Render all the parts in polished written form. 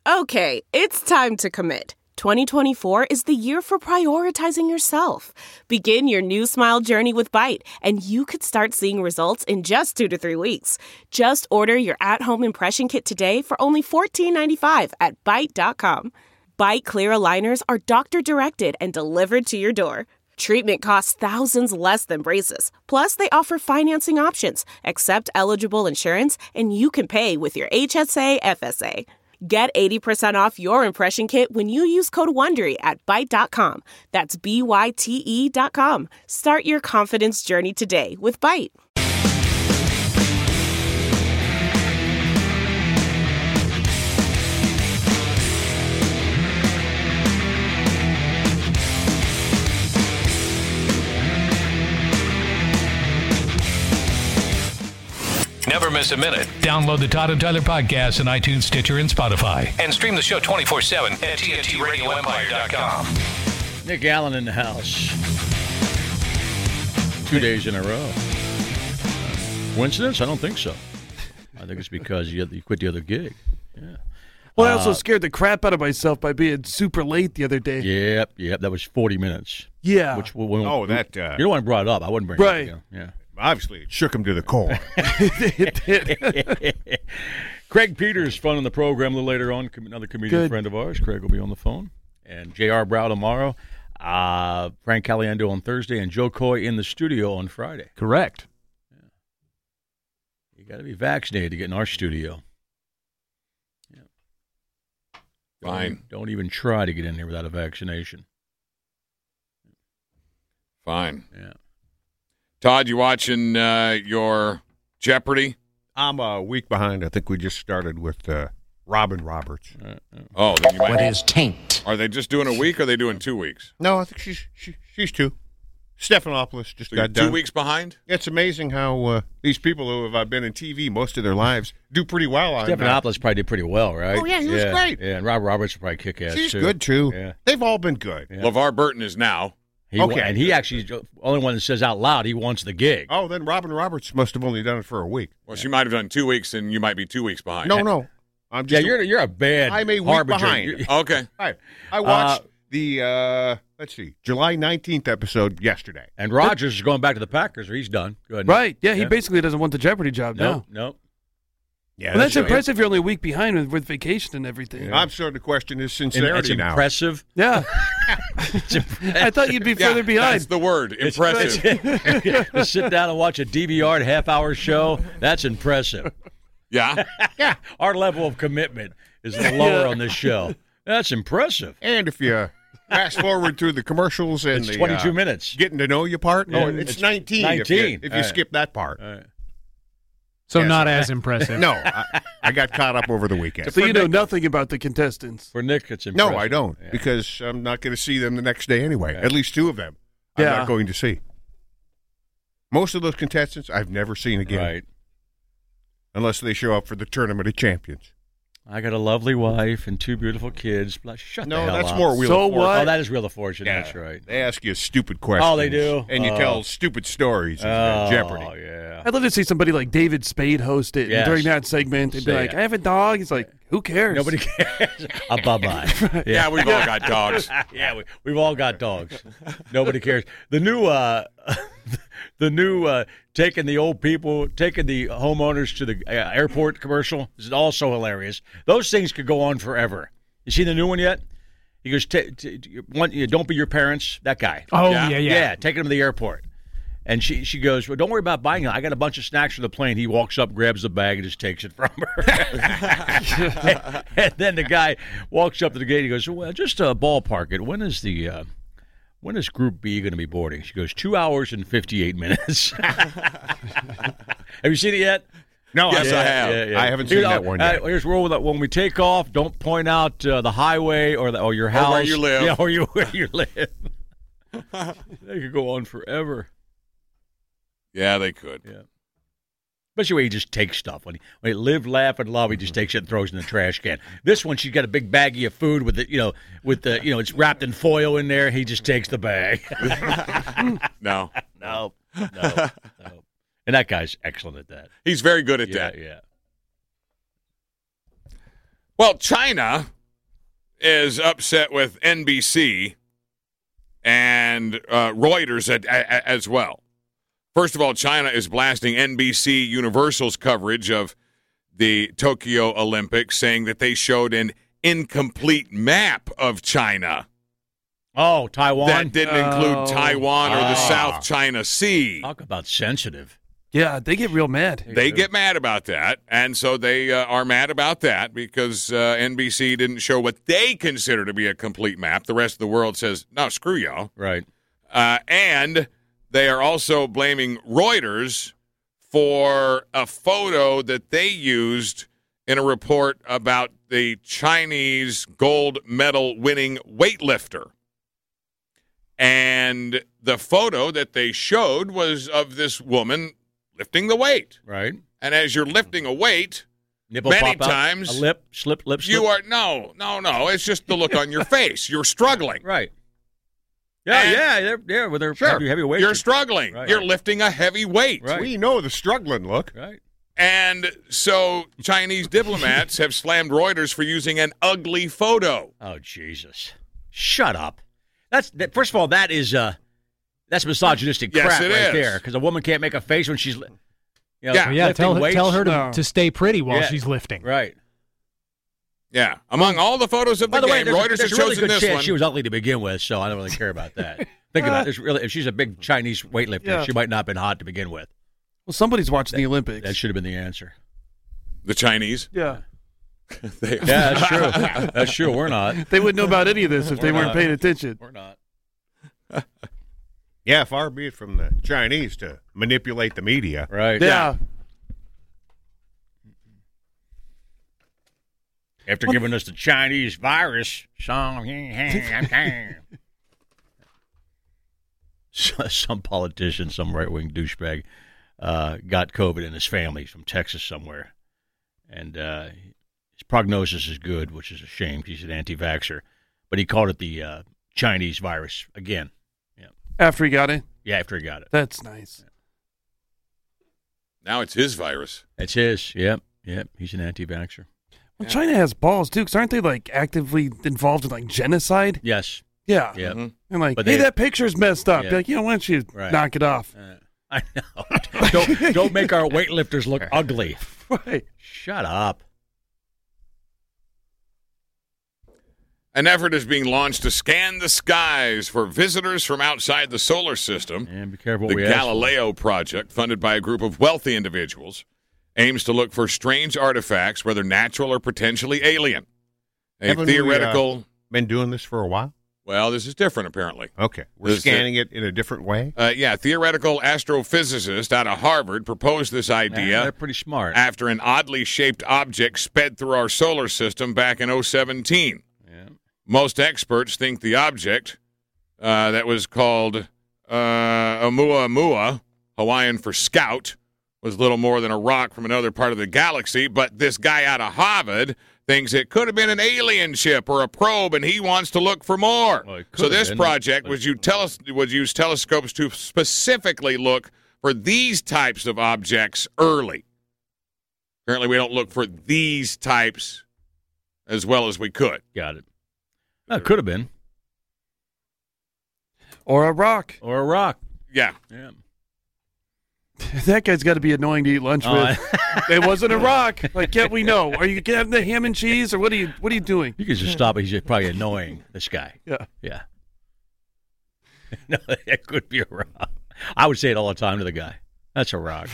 Okay, it's time to commit. 2024 is the year for prioritizing yourself. Begin your new smile journey with Byte, and you could start seeing results in just 2 to 3 weeks. Just order your at-home impression kit today for only $14.95 at Byte.com. Byte Clear aligners are doctor-directed and delivered to your door. Treatment costs thousands less than braces. Plus, they offer financing options, accept eligible insurance, and you can pay with your HSA, FSA. Get 80% off your impression kit when you use code WONDERY at Byte.com. That's BYTE.com. Start your confidence journey today with Byte. Never miss a minute. Download the Todd and Tyler podcast on iTunes, Stitcher, and Spotify. And stream the show 24/7 at TNTRadioEmpire.com. Nick Allen in the house. 2 days in a row. Coincidence? I don't think so. I think it's because you quit the other gig. Yeah. Well, I also scared the crap out of myself by being super late the other day. Yep. That was 40 minutes. Yeah. Which you don't want to brought it up. I wouldn't bring right. it up. Yeah. Obviously, it shook him to the core. It did. Craig Peters, fun on the program a little later on. Another comedian friend of ours. Craig will be on the phone. And J.R. Brow tomorrow. Frank Caliendo on Thursday. And Joe Coy in the studio on Friday. Correct. Yeah. You got to be vaccinated to get in our studio. Yeah. Fine. Don't even try to get in here without a vaccination. Fine. Yeah. Todd, you watching your Jeopardy? I'm a week behind. I think we just started with Robin Roberts. Oh, then you might. What is taint? Are they just doing a week, or are they doing 2 weeks? No, I think she's two. Stephanopoulos just So got you're done. 2 weeks behind? It's amazing how these people who have been in TV most of their lives do pretty well on Stephanopoulos probably did pretty well, right? Oh, yeah, he was great. Yeah, and Robert Roberts will probably kick ass, She's too. good, too. Yeah. They've all been good. Yeah. LeVar Burton is now. And he actually, only one that says out loud he wants the gig. Oh, then Robin Roberts must have only done it for a week. Well, she might have done 2 weeks, and you might be 2 weeks behind. No. I'm just you're a bad I'm a week harbinger. behind. Okay. Right. I watched the, July 19th episode yesterday. And Rodgers is going back to the Packers, or he's done. Go ahead. Right. Yeah, he basically doesn't want the Jeopardy job now. No. Yeah, Well, that's impressive. You're only a week behind with vacation and everything. I'm starting to question his sincerity It's now. impressive. Yeah. I thought you'd be further behind. That's the word. Impressive. To sit down and watch a DVR'd half-hour show, that's impressive. Yeah. Yeah. Our level of commitment is lower on this show. That's impressive. And if you fast forward through the commercials and It's the 22 minutes. getting to know you part, it's 19. 19. If you skip that part. All right. So not as impressive. No, I got caught up over the weekend. So you know nothing about the contestants. For Nick, it's impressive. No, I don't, because I'm not going to see them the next day anyway. At least two of them I'm not going to see. Most of those contestants I've never seen again. Right. Unless they show up for the Tournament of Champions. I got a lovely wife and 2 beautiful kids. Shut the hell that's up. more Wheel So of Fortune. what? Oh, that is Wheel of Fortune. Yeah. That's right. They ask you stupid questions. Oh, they do? And you tell stupid stories in Jeopardy. Oh, yeah. I'd love to see somebody like David Spade host it. Yes. And during that segment, they'd be Say like, it. I have a dog. He's like, who cares? Nobody cares. A bye-bye. Yeah, we've all got dogs. Yeah, we've all got dogs. Nobody cares. The new taking the old people, taking the homeowners to the airport commercial is also hilarious. Those things could go on forever. You seen the new one yet? He goes, don't be your parents. That guy. Oh, Yeah. yeah. Taking him to the airport. And she goes, well, don't worry about buying it. I got a bunch of snacks for the plane. He walks up, grabs the bag, and just takes it from her. And then the guy walks up to the gate. He goes, well, just ballpark it. When is Group B going to be boarding? She goes, 2 hours and 58 minutes. Have you seen it yet? No, Yes, I have. I haven't seen that one yet. Here's rule with that: when we take off, don't point out the highway or your house, where you live. Yeah, where you live. They could go on forever. Yeah, they could. Yeah. Especially when he just takes stuff. When he live, laugh, and love, he just takes it and throws it in the trash can. This one, she's got a big baggie of food with it's wrapped in foil in there. He just takes the bag. No. No. And that guy's excellent at that. He's very good at that. Yeah. Well, China is upset with NBC and Reuters as well. First of all, China is blasting NBC Universal's coverage of the Tokyo Olympics, saying that they showed an incomplete map of China. Oh, Taiwan? That didn't include Taiwan or the South China Sea. Talk about sensitive. Yeah, they get real mad. They get mad about that, and so they are mad about that because NBC didn't show what they consider to be a complete map. The rest of the world says, no, screw y'all. Right. And they are also blaming Reuters for a photo that they used in a report about the Chinese gold medal winning weightlifter. And the photo that they showed was of this woman lifting the weight. Right. And as you're lifting a weight, Nipple many pop out, times a lip slip. you are no. It's just the look on your face. You're struggling. Right. Yeah, they're with their heavy weight. You're struggling. Right. You're lifting a heavy weight. Right. We know the struggling look. Right. And so Chinese diplomats have slammed Reuters for using an ugly photo. Oh, Jesus. Shut up. First of all, that's misogynistic Yes, crap it right is. there. Because a woman can't make a face when she's, Yeah. Yeah, lifting weights. tell her to stay pretty while Yeah. she's lifting. Right. Yeah. Among all the photos of the By the way, game, there's Reuters has a really chosen good this chance one. she was ugly to begin with, so I don't really care about that. Think about it. If she's a big Chinese weightlifter, Yeah. she might not have been hot to begin with. Well, somebody's watching the Olympics. That should have been the answer. The Chinese? Yeah. They Yeah, that's true. That's true. We're not. They wouldn't know about any of this if they We're weren't not. paying attention. We're not. Yeah, far be it from the Chinese to manipulate the media. Right. Yeah. After giving us the Chinese virus, some politician, some right-wing douchebag, got COVID in his family from Texas somewhere. And his prognosis is good, which is a shame. He's an anti-vaxxer. But he called it the Chinese virus again. Yeah. After he got it. Yeah, after he got it. That's nice. Now it's his virus. It's his. Yep. He's an anti-vaxxer. Well, China has balls, too, because aren't they, like, actively involved in, like, genocide? Yes. Yeah. Yep. Mm-hmm. And, like, But hey, they- that picture's messed up. Yeah. Be like, why don't you Right. knock it off? I know. Don't make our weightlifters look ugly. Right. Shut up. An effort is being launched to scan the skies for visitors from outside the solar system. And be careful The what we ask for. Galileo Project, funded by a group of wealthy individuals, aims to look for strange artifacts, whether natural or potentially alien. A Haven't we, theoretical... been doing this for a while? Well, this is different, apparently. Okay. We're This is scanning it in a different way? Theoretical astrophysicist out of Harvard proposed this Yeah, idea they're pretty smart. after an oddly shaped object sped through our solar system back in 2017. Yeah. Most experts think the object that was called Oumuamua, Hawaiian for scout, was little more than a rock from another part of the galaxy, but this guy out of Harvard thinks it could have been an alien ship or a probe, and he wants to look for more. Well, it could So have this been, project but- would use telescopes to specifically look for these types of objects early. Apparently, we don't look for these types as well as we could. Got it. No, it could have been. Or a rock. Or a rock. Yeah. Yeah. That guy's got to be annoying to eat lunch with. It wasn't a rock. Like, yeah, we know. Are you having the ham and cheese, or what are you doing? You could just stop it. He's just probably annoying, this guy. Yeah. Yeah. No, it could be a rock. I would say it all the time to the guy. That's a rock.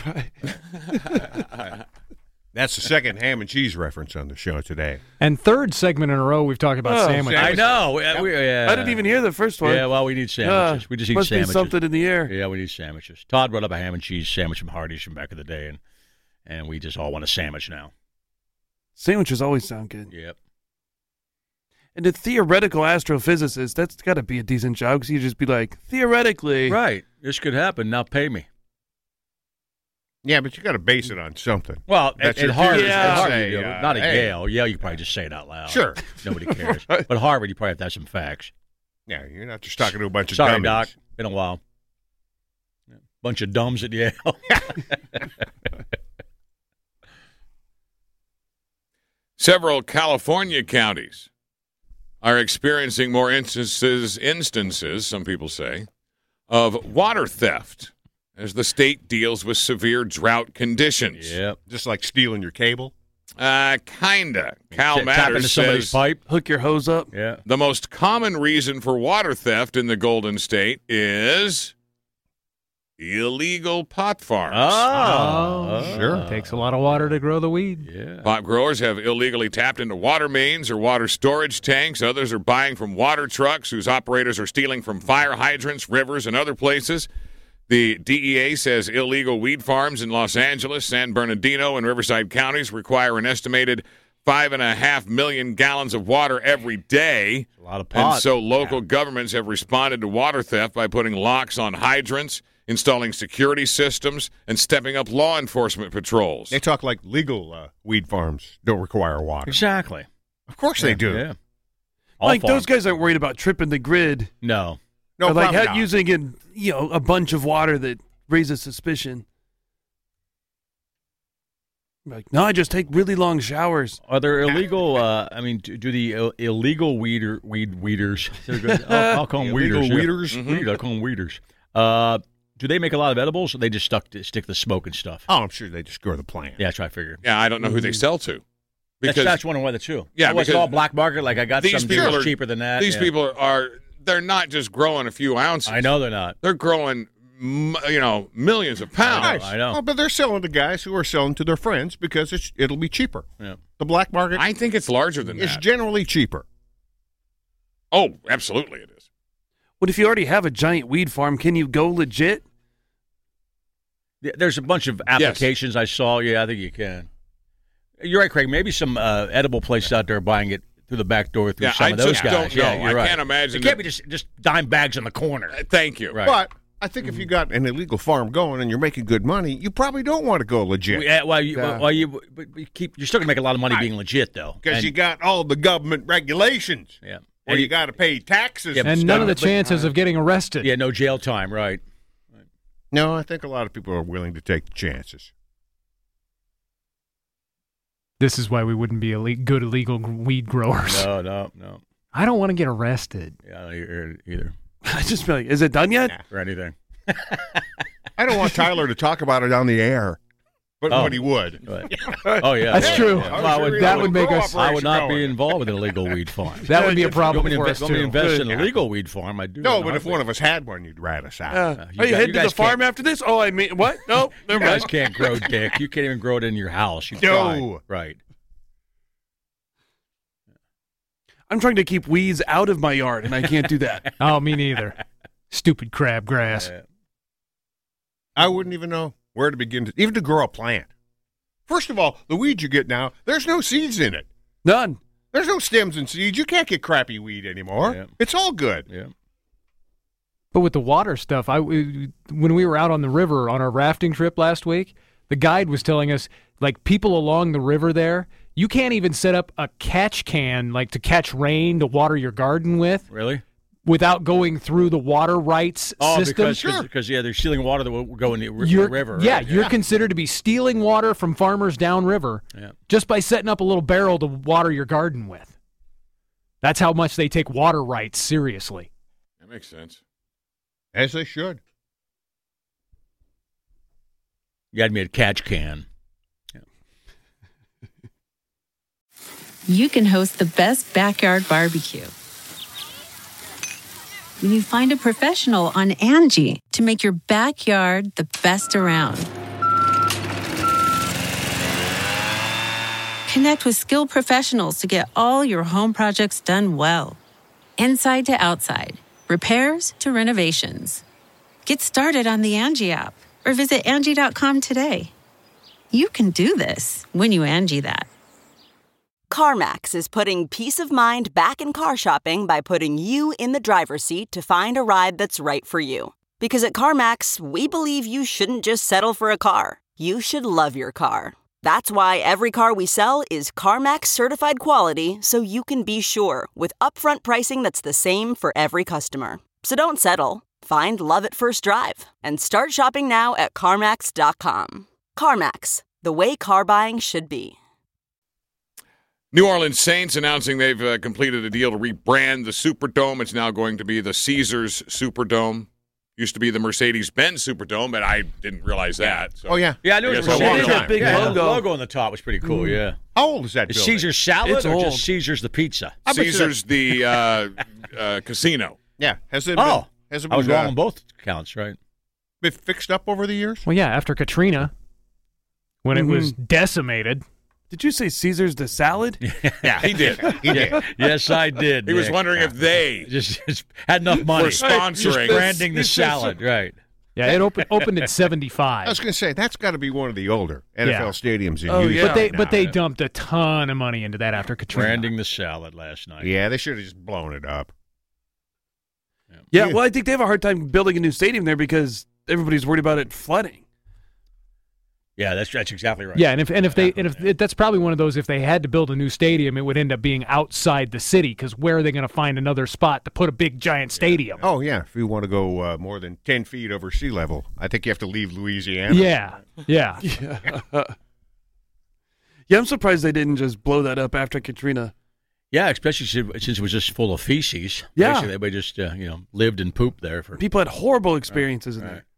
That's the second ham and cheese reference on the show today. And third segment in a row, we've talked about Oh, sandwiches. I know. Yeah. I didn't even hear the first one. Yeah, well, we need sandwiches. We just eat must sandwiches. be something in the air. Yeah, we need sandwiches. Todd brought up a ham and cheese sandwich from Hardee's from back in the day, and we just all want a sandwich now. Sandwiches always sound good. Yep. And the theoretical astrophysicist, that's got to be a decent job, because you just be like, theoretically. Right. This could happen. Now pay me. Yeah, but you got to base it on something. Well, That's at your Harvard, theory. at Harvard, Say, you do. Not at hey. Yale. Yale, you probably just say it out loud. Sure. Nobody cares. But Harvard, you probably have to have some facts. Yeah, you're not just talking to a bunch of Sorry, dummies. Doc. Been a while. Bunch of dumbs at Yale. Several California counties are experiencing more instances, some people say, of water theft as the state deals with severe drought conditions. Yep. Just like stealing your cable. Kinda. Cal Tap Matters into somebody's says pipe. Hook your hose up. Yeah. the most common reason for water theft in the Golden State is illegal pot farms. Sure. Takes a lot of water to grow the weed. Yeah. Pot growers have illegally tapped into water mains or water storage tanks. Others are buying from water trucks whose operators are stealing from fire hydrants, rivers, and other places. The DEA says illegal weed farms in Los Angeles, San Bernardino, and Riverside counties require an estimated 5.5 million gallons of water every day. A lot of pot. And so local governments have responded to water theft by putting locks on hydrants, installing security systems, and stepping up law enforcement patrols. They talk like legal weed farms don't require water. Exactly. Of course they do. Yeah. Like those guys aren't worried about tripping the grid. No. No, Or like probably not. using a bunch of water that raises suspicion. Like, no, I just take really long showers. Are there illegal? Do the illegal weeders? I'll call them Illegal weeders. weeders? Yeah. Weed, I'll call them weeders. Do they make a lot of edibles, or they just stick the smoke and stuff? Oh, I'm sure they just grow the plant. Yeah, that's what I figured. Yeah, I don't know who they sell to. Because That's one of the two. Yeah, was it because all black market? Like I got these some people deals are cheaper than that. These Yeah. people they're not just growing a few ounces. I know they're not. They're growing, millions of pounds. I know. Oh, but they're selling to guys who are selling to their friends because it'll be cheaper. Yeah. The black market I think it's larger than is that. generally cheaper. Oh, absolutely it is. What if you already have a giant weed farm? Can you go legit? Yeah, there's a bunch of applications I saw. Yeah, I think you can. You're right, Craig. Maybe some edible places out there are buying it through the back door through some I of those just guys. don't know. Yeah, you're I right. can't imagine It can't that- be just dime bags in the corner. Thank you. Right. But I think if you got an illegal farm going and you're making good money, you probably don't want to go legit. Yeah, you're still gonna make a lot of money being legit though, Because And- you got all the government regulations. yeah, Or you got to pay taxes. Yeah, And none of the chances of getting arrested. yeah, no jail time, right? No, I think a lot of people are willing to take chances. This is why we wouldn't be good illegal weed growers. No. I don't want to get arrested. Yeah, I don't either I just feel like, is it done yet? or anything. I don't want Tyler to talk about it on the air, but he would. But, oh yeah, That's true. Yeah. Well, That would make us. I would not be involved with an illegal weed farm. That would be a problem You for want us me to too. invest in a legal weed farm? I do. No, but if one of us had one, you'd rat us out. you Are you guys- heading you to the guys farm can't- after this? Oh, I mean, what? No, You never guys mind. can't grow dick. You can't even grow it in your house. You No. tried. Right. I'm trying to keep weeds out of my yard, and I can't do that. Oh, me neither. Stupid crabgrass. Yeah. I wouldn't even know where to begin even to grow a plant. First of all, the weeds you get now, there's no seeds in it. None. There's no stems and seeds. You can't get crappy weed anymore. Yeah. It's all good. Yeah. But with the water stuff, when we were out on the river on our rafting trip last week, the guide was telling us, like, people along the river there, you can't even set up a catch can, like, to catch rain to water your garden with Really? without going through the water rights system. because they're stealing water that will go in the river. Yeah, Right? you're considered to be stealing water from farmers downriver just by setting up a little barrel to water your garden with. That's how much they take water rights seriously. That makes sense. As they should. You had me at catch can. You can host the best backyard barbecue when you find a professional on Angie to make your backyard the best around. Connect with skilled professionals to get all your home projects done well. Inside to outside, repairs to renovations. Get started on the Angie app or visit Angie.com today. You can do this when you Angie that. CarMax is putting peace of mind back in car shopping by putting you in the driver's seat to find a ride that's right for you. Because at CarMax, we believe you shouldn't just settle for a car. You should love your car. That's why every car we sell is CarMax certified quality, so you can be sure with upfront pricing that's the same for every customer. So don't settle. Find love at first drive and start shopping now at CarMax.com. CarMax, the way car buying should be. New Orleans Saints announcing they've completed a deal to rebrand the Superdome. It's now going to be the Caesars Superdome. Used to be the Mercedes-Benz Superdome, but I didn't realize that. So. Oh, yeah. Yeah, I knew it was Mercedes. a big logo. The logo on the top was pretty cool, yeah. How old is that Is building? Caesar's salad It's or old. just Caesar's the pizza? Caesars the casino. Yeah. Has it Oh, has it I was been, wrong on both counts, right? been fixed up over the years? Well, yeah, after Katrina, when it was decimated. Did you say Caesar's the salad? Yeah, he did. He did. Yes, I did. He was Nick. wondering if they just had enough money. were sponsoring. Just branding the salad, right? Yeah, it opened at 75. I was going to say, that's got to be one of the older NFL Yeah. stadiums in Oh, use yeah. But they now. dumped a ton of money into that after Katrina. Branding the salad last night. Yeah, they should have just blown it up. Yeah, well, I think they have a hard time building a new stadium there because everybody's worried about it flooding. Yeah, that's exactly right. Yeah, and if that's probably one of those. If they had to build a new stadium, it would end up being outside the city because where are they going to find another spot to put a big giant stadium? Oh, yeah. If you want to go more than 10 feet over sea level, I think you have to leave Louisiana. Yeah. Yeah, I'm surprised they didn't just blow that up after Katrina. Yeah, especially since it was just full of feces. Yeah. Basically, everybody just lived and pooped there for. People had horrible experiences in Right. there.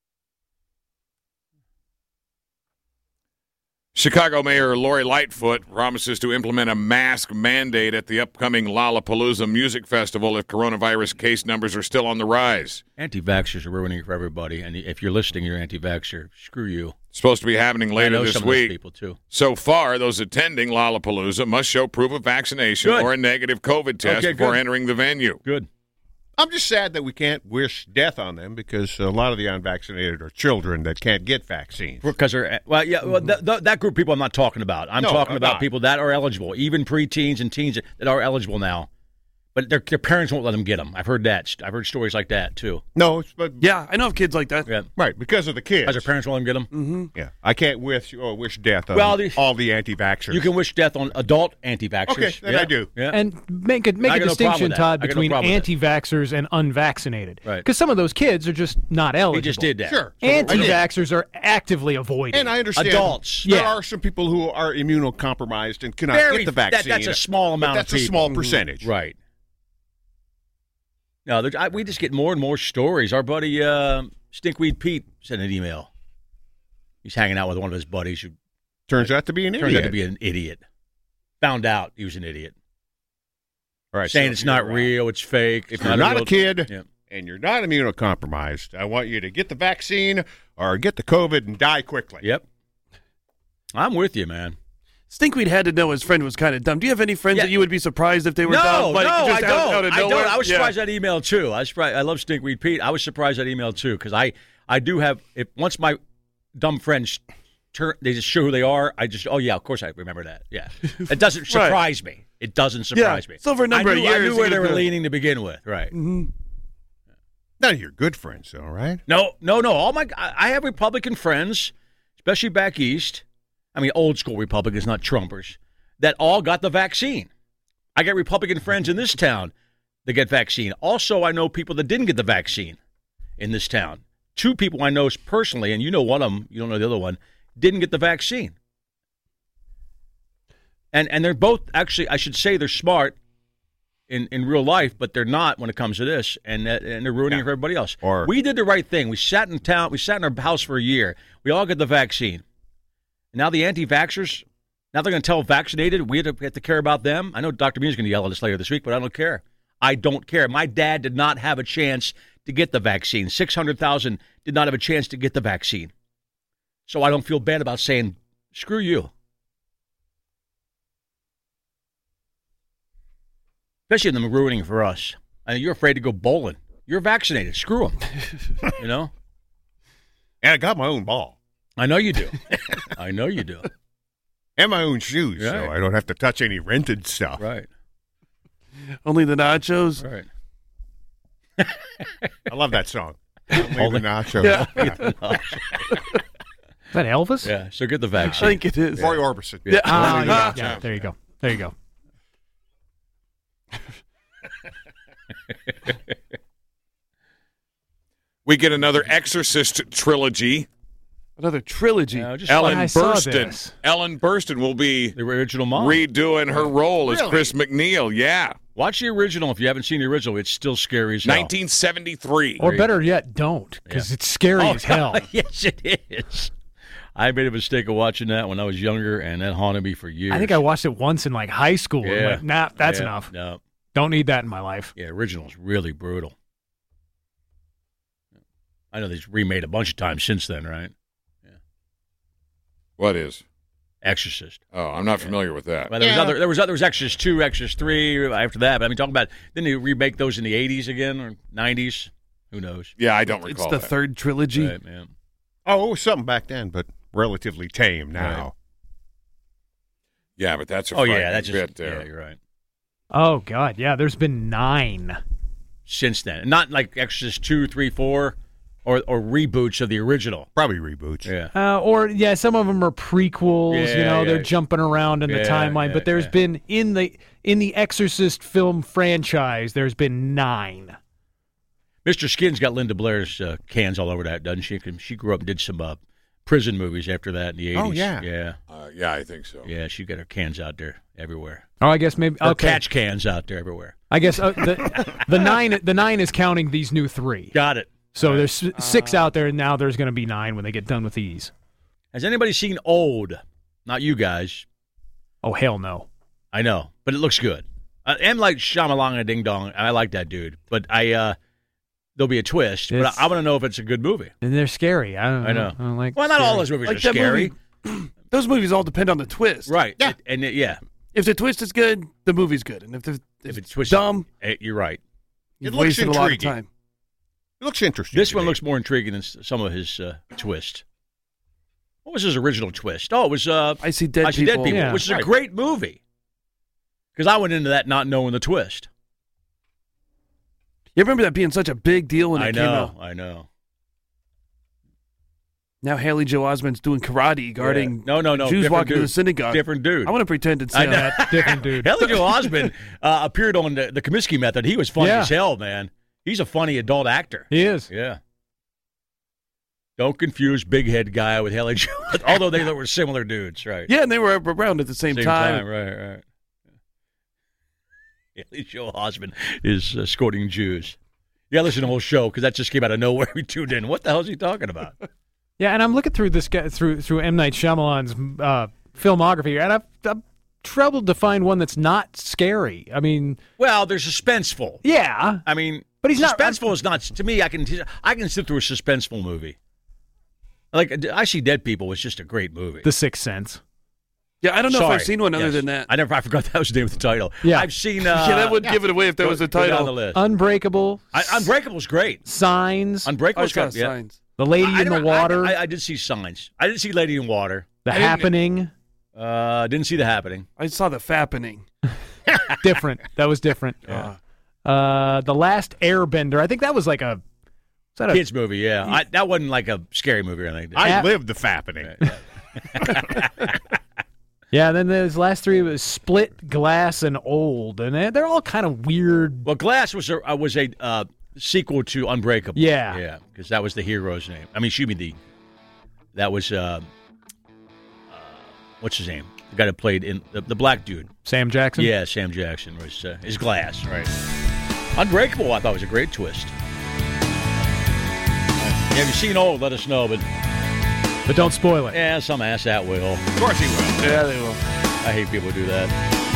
Chicago Mayor Lori Lightfoot promises to implement a mask mandate at the upcoming Lollapalooza Music Festival if coronavirus case numbers are still on the rise. Anti-vaxxers are ruining it for everybody, and if you're listening, you're anti-vaxxer. Screw you. It's supposed to be happening I later know this some of those week. people too. So far, those attending Lollapalooza must show proof of vaccination Good. or a negative COVID test Okay, before good. entering the venue. Good. I'm just sad that we can't wish death on them because a lot of the unvaccinated are children that can't get vaccines. Because they're that group of people I'm not talking about. I'm No, talking I'm about not. people that are eligible, even preteens and teens that are eligible now, but their parents won't let them get them. I've heard that. I've heard stories like that too. No, but Yeah, I know of kids like that. Yeah, right, because of the kids. because their parents won't let them get them. Mm-hmm. Yeah, I can't wish death on Well, all the anti-vaxxers. You can wish death on adult anti-vaxxers. Okay, then Yeah. I do. Yeah. And make a I got no problem distinction, with that. Todd, I got no between problem with anti-vaxxers and unvaccinated. Right. Because some of those kids are just not eligible. He just did that. Sure. Anti-vaxxers are actively avoiding. And I understand Adults. There Yeah. are some people who are immunocompromised and cannot Very- get the vaccine. that's a small amount but of that's a people. small percentage. Right. No, we just get more and more stories. Our buddy Stinkweed Pete sent an email. He's hanging out with one of his buddies who Turns out to be an turns idiot. out to be an idiot. Found out he was an idiot. All right, Saying so it's if not you're, real, it's fake. If it's you're not real- a kid Yeah. and you're not immunocompromised, I want you to get the vaccine or get the COVID and die quickly. Yep. I'm with you, man. Stinkweed had to know his friend was kind of dumb. Do you have any friends Yeah. that you would be surprised if they were No, dumb? Like, no, just I out don't. of I don't. nowhere? I was Yeah. surprised at that email too. I love Stinkweed Pete. I was surprised at that email too because I do have if once my dumb friends turn they just show who they are. I just of course I remember that. Yeah, it doesn't surprise me. It doesn't surprise me. It's over a number I of knew, years. I knew where they you were know. leaning to begin with. Right. Mm-hmm. None of your good friends, though, right? No. All I have Republican friends, especially back east. I mean, old school Republicans, not Trumpers, that all got the vaccine. I got Republican friends in this town that get vaccine. Also, I know people that didn't get the vaccine in this town. 2 people I know personally, and you know one of them, you don't know the other one, didn't get the vaccine. And they're both actually, I should say, they're smart in real life, but they're not when it comes to this, and they're ruining it for everybody else. We did the right thing. We sat in town. We sat in our house for a year. We all got the vaccine. Now the anti-vaxxers, now they're going to tell vaccinated we have to care about them. I know Dr. Means going to yell at us later this week, but I don't care. I don't care. My dad did not have a chance to get the vaccine. 600,000 did not have a chance to get the vaccine. So I don't feel bad about saying, screw you. Especially them ruining for us. I mean, you're afraid to go bowling. You're vaccinated. Screw them. You know? And I got my own ball. I know you do. I know you do. And my own shoes, Right. so I don't have to touch any rented stuff. Right. Only the nachos. Right. I love that song. Only the nachos. Yeah. Is that Elvis? Yeah, so get the I vaccine. think it is. Roy Orbison. Yeah. Yeah, there you go. There you go. We get another Exorcist trilogy. Another trilogy. Ellen I saw Burstyn. this. Ellen Burstyn will be The original mom. redoing her role as Really? Chris McNeil. Yeah. Watch the original. If you haven't seen the original, it's still scary as hell. 1973. Or better yet, don't, because it's scary as hell. Yes, it is. I made a mistake of watching that when I was younger, and that haunted me for years. I think I watched it once in like high school. Yeah. And went, nah, that's Yeah, enough. No. Don't need that in my life. Yeah, original's really brutal. I know they've remade a bunch of times since then, right? What is? Exorcist. Oh, I'm not familiar with that. Well, there was Exorcist 2, Exorcist 3 after that. But I mean, talking about, didn't they remake those in the 80s again or 90s? Who knows? Yeah, I don't It's recall the that. third trilogy. Right, man. Oh, it was something back then, but relatively tame now. Yeah, but that's a Oh, yeah, frightening that's bit just, there. yeah, you're right. Oh, God. Yeah, there's been 9. Since then. Not like Exorcist 2, 3, 4, or reboots of the original. Probably reboots. Yeah. Or some of them are prequels. Yeah, They're yeah. jumping around in the Yeah, timeline. yeah, but there's yeah. been in the Exorcist film franchise, there's been 9. Mr. Skin's got Linda Blair's cans all over that, doesn't she? 'Cause she grew up and did some prison movies after that in the 80s. Oh, yeah. Yeah. Yeah, I think so. Yeah, she got her cans out there everywhere. Oh, I guess maybe Her okay. catch cans out there everywhere. I guess the 9 is counting these new 3. Got it. So there's 6 out there, and now there's going to be 9 when they get done with these. Has anybody seen Old? Not you guys. Oh, hell no. I know, but it looks good. And like Shyamalanga Ding Dong, I like that dude. But there'll be a twist. But It's- I want to know if it's a good movie. And they're scary. I know. don't like Well, not scary. all those movies Like are that scary. movie. Those movies all depend on the twist. Right. Yeah. Yeah. If the twist is good, the movie's good. And if If it's it's dumb, you're right. you've It looks wasted a lot of intriguing. time. It looks interesting. This to one me. looks more intriguing than some of his twists. What was his original twist? Oh, it was I See Dead I See Dead People. People, Yeah. which is a Right. great movie. Because I went into that not knowing the twist. You remember that being such a big deal when I it came know, out? I know. Now Haley Joel Osment's doing karate guarding Yeah. No. Jews different walking to dude. the synagogue. Different dude. I want to pretend it's I know. That different dude. Haley Joel Osment appeared on the Comiskey Method. He was funny Yeah. as hell, man. He's a funny adult actor. He is. Yeah. Don't confuse big head guy with Haley Joel. Although they were similar dudes, right? Yeah, and they were around at the same time. Right. Haley Joel Osment is escorting Jews. Yeah, listen to the whole show because that just came out of nowhere. We tuned in. What the hell is he talking about? Yeah, and I'm looking through this guy through M. Night Shyamalan's filmography, and I've troubled to find one that's not scary. I mean, Well, they're suspenseful. yeah, I mean, But he's not- suspenseful. Is not to me. I can sit through a suspenseful movie. Like I See Dead People was just a great movie. The Sixth Sense. Yeah, I don't know Sorry. if I've seen one other Yes. than that. I forgot that was the name of the title. Yeah. I've seen. yeah, that would give it away if that was the Go down title. the list. Unbreakable. Unbreakable's great. Signs. I Unbreakable's saw great. Yeah. signs. The Lady in the Water. I did see Signs. I didn't see Lady in Water. the I didn't- Happening. Didn't see The Happening. I saw the fappening. Different. That was different. Yeah. The Last Airbender. I think that was like a. Was that a Kids movie, yeah. That wasn't like a scary movie or anything. I lived the fappening. Yeah, and then his last 3 was Split, Glass, and Old, and they're all kind of weird. Well, Glass was a sequel to Unbreakable. Yeah. Yeah, because that was the hero's name. I mean, that was, what's his name? The guy that played in, the black dude. Sam Jackson. Yeah, Sam Jackson was his Glass, right. Unbreakable, I thought was a great twist. Yeah, if you've seen Old, let us know, but But don't spoil it. yeah, some ass that will. Of course he will. Yeah, they will. I hate people who do that.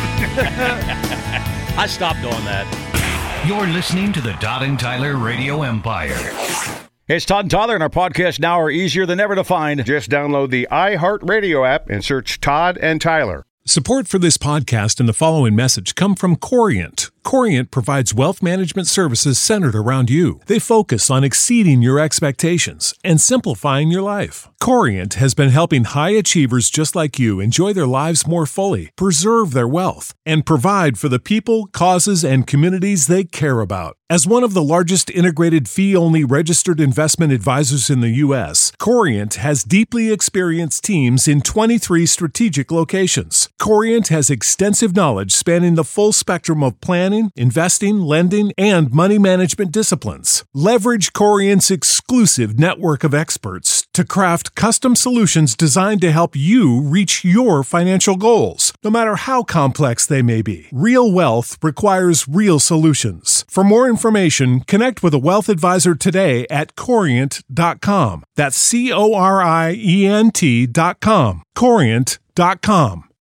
I stopped doing that. You're listening to the Todd and Tyler Radio Empire. Hey, it's Todd and Tyler, and our podcasts now are easier than ever to find. Just download the iHeartRadio app and search Todd and Tyler. Support for this podcast and the following message come from Corient. Corient provides wealth management services centered around you. They focus on exceeding your expectations and simplifying your life. Corient has been helping high achievers just like you enjoy their lives more fully, preserve their wealth, and provide for the people, causes, and communities they care about. As one of the largest integrated fee-only registered investment advisors in the U.S., Corient has deeply experienced teams in 23 strategic locations. Corient has extensive knowledge spanning the full spectrum of planning, planning, investing, lending, and money management disciplines. Leverage Corient's exclusive network of experts to craft custom solutions designed to help you reach your financial goals, no matter how complex they may be. Real wealth requires real solutions. For more information, connect with a wealth advisor today at Corient.com. That's Corient.com. Corient.com.